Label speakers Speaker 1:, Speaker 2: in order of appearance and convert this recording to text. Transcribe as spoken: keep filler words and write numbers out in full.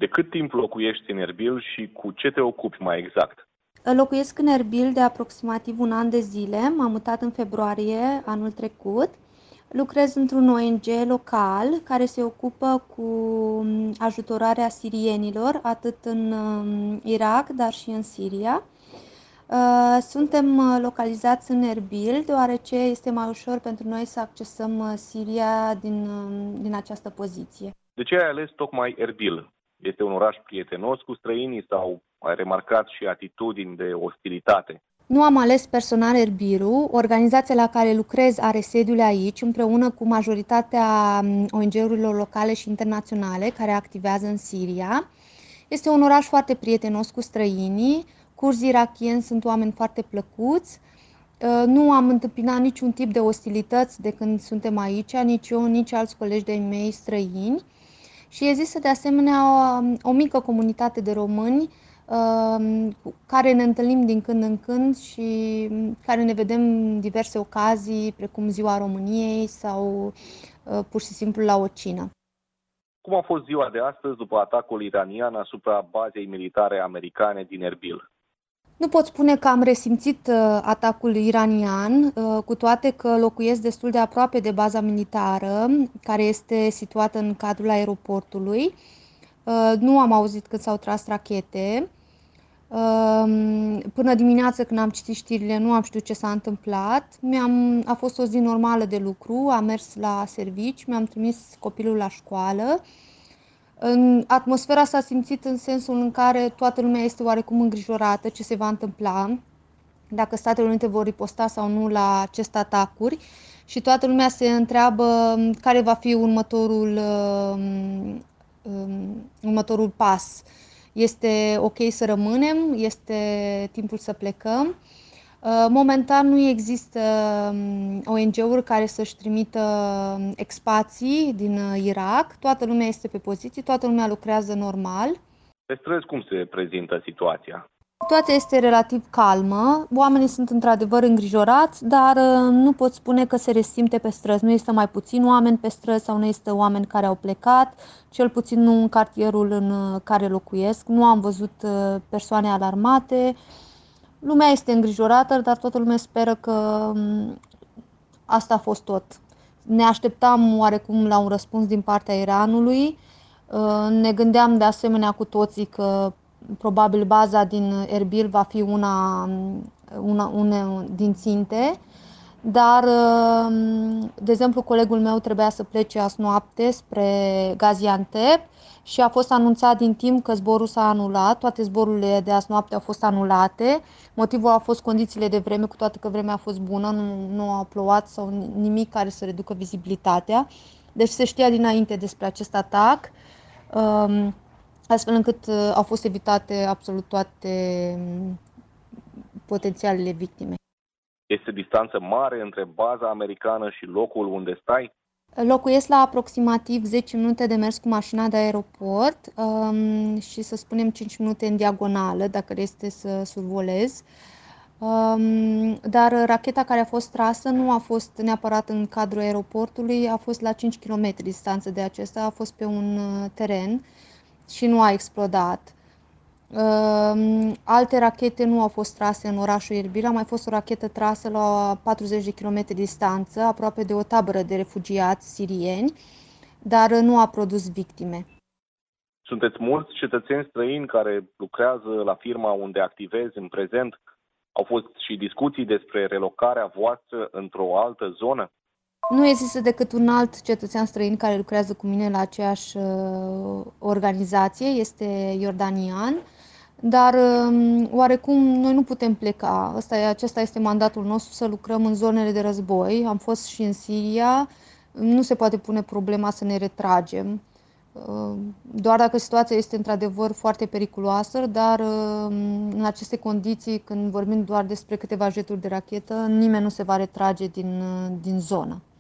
Speaker 1: De cât timp locuiești în Erbil și cu ce te ocupi mai exact?
Speaker 2: Locuiesc în Erbil de aproximativ un an de zile. M-am mutat în februarie anul trecut. Lucrez într-un O N G local care se ocupă cu ajutorarea sirienilor, atât în Irak, dar și în Siria. Suntem localizați în Erbil, deoarece este mai ușor pentru noi să accesăm Siria din, din această poziție.
Speaker 1: De ce ai ales tocmai Erbil? Este un oraș prietenos cu străinii sau ai remarcat și atitudini de ostilitate?
Speaker 2: Nu am ales personal Erbilul. Organizația la care lucrez are sediul aici, împreună cu majoritatea O N G-urilor locale și internaționale care activează în Siria. Este un oraș foarte prietenos cu străinii. Curzii irakieni sunt oameni foarte plăcuți. Nu am întâmpinat niciun tip de ostilități de când suntem aici, nici eu, nici alți colegi de-ai mei străini. Și există de asemenea o, o mică comunitate de români cu care ne întâlnim din când în când și care ne vedem diverse ocazii, precum Ziua României sau pur și simplu la o cină.
Speaker 1: Cum a fost ziua de astăzi după atacul iranian asupra bazei militare americane din Erbil?
Speaker 2: Nu pot spune că am resimțit atacul iranian, cu toate că locuiesc destul de aproape de baza militară, care este situată în cadrul aeroportului. Nu am auzit când s-au tras rachete. Până dimineață, când am citit știrile, nu am știut ce s-a întâmplat. Mi-am, a fost o zi normală de lucru, am mers la servici, mi-am trimis copilul la școală. Atmosfera s-a simțit în sensul în care toată lumea este oarecum îngrijorată ce se va întâmpla, dacă Statele Unite vor riposta sau nu la aceste atacuri și toată lumea se întreabă care va fi următorul, um, următorul pas. Este ok să rămânem, este timpul să plecăm. Momentan nu există O N G-uri care să-și trimită expații din Irak. Toată lumea este pe poziții, toată lumea lucrează normal.
Speaker 1: Pe străzi cum se prezintă situația?
Speaker 2: Situația este relativ calmă. Oamenii sunt într-adevăr îngrijorați, dar nu pot spune că se resimte pe străzi. Nu este mai puțin oameni pe străzi sau nu este oameni care au plecat, cel puțin nu în cartierul în care locuiesc. Nu am văzut persoane alarmate. Lumea este îngrijorată, dar toată lumea speră că asta a fost tot. Ne așteptam oarecum la un răspuns din partea Iranului. Ne gândeam de asemenea cu toții că probabil baza din Erbil va fi una, una, una din ținte, dar, de exemplu, colegul meu trebuia să plece azi noapte spre Gaziantep și a fost anunțat din timp că zborul s-a anulat, toate zborurile de azi noapte au fost anulate. Motivul a fost condițiile de vreme, cu toate că vremea a fost bună, nu, nu a plouat sau nimic care să reducă vizibilitatea. Deci se știa dinainte despre acest atac, astfel încât au fost evitate absolut toate potențialele victime.
Speaker 1: Este distanță mare între baza americană și locul unde stai?
Speaker 2: Locuiesc la aproximativ zece minute de mers cu mașina de aeroport um, și să spunem cinci minute în diagonală, dacă este să survolez. Um, dar racheta care a fost trasă nu a fost neapărat în cadrul aeroportului, a fost la cinci kilometri distanță de acesta, a fost pe un teren și nu a explodat. Alte rachete nu au fost trase în orașul Erbil, a mai fost o rachetă trasă la patruzeci de kilometri distanță, aproape de o tabără de refugiați sirieni, dar nu a produs victime.
Speaker 1: Sunteți mulți cetățeni străini care lucrează la firma unde activezi în prezent? Au fost și discuții despre relocarea voastră într-o altă zonă?
Speaker 2: Nu există decât un alt cetățean străin care lucrează cu mine la aceeași uh, organizație, este iordanian, dar uh, oarecum noi nu putem pleca. Asta e, acesta este mandatul nostru, să lucrăm în zonele de război. Am fost și în Siria, nu se poate pune problema să ne retragem. Uh, doar dacă situația este într-adevăr foarte periculoasă, dar uh, în aceste condiții, când vorbim doar despre câteva jeturi de rachetă, nimeni nu se va retrage din, uh, din zonă.